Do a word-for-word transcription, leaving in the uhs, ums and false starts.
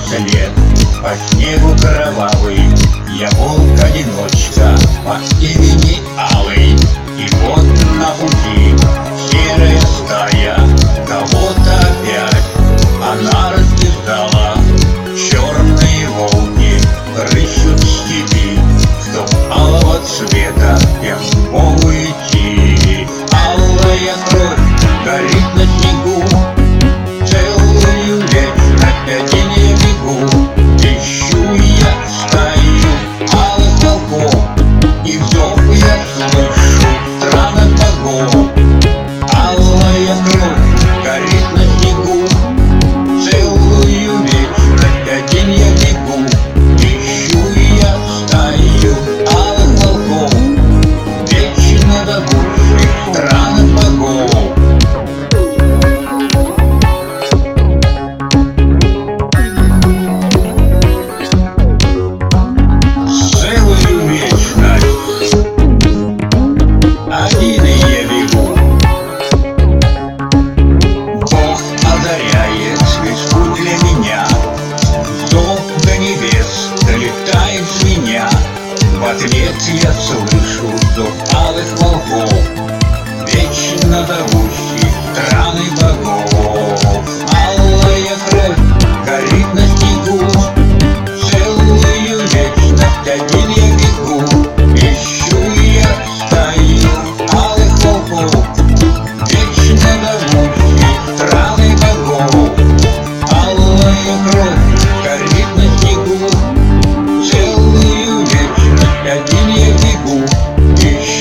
след по снегу кровавый. Я волк-одиночка по имени Алый. И вот на пути серая стая кого-то опять она раздержала. Черные волки рыщут в степи, чтоб алого цвета я смог уйти. Алая кровь горит на снегу, целую вечность один я бегу. Ищу я стаю алых волков, их зов я слышу странных богов. Алая кровь горит на снегу, целую вечность один я бегу. Ищу я стаю алых волков, вечно добывших странных богов. Целую вечность один я бегу. Бог озаряет звезду для меня, зов до небес долетает с меня. В ответ я слышу зов алых волков, вечно зовущих страны богов. Алая кровь горит на снегу, целую вечность один я бегу. Ищу я стаю алых волков, вечно зовущих страны богов. Алая кровь горит на снегу, целую вечность один я бегу. Ищу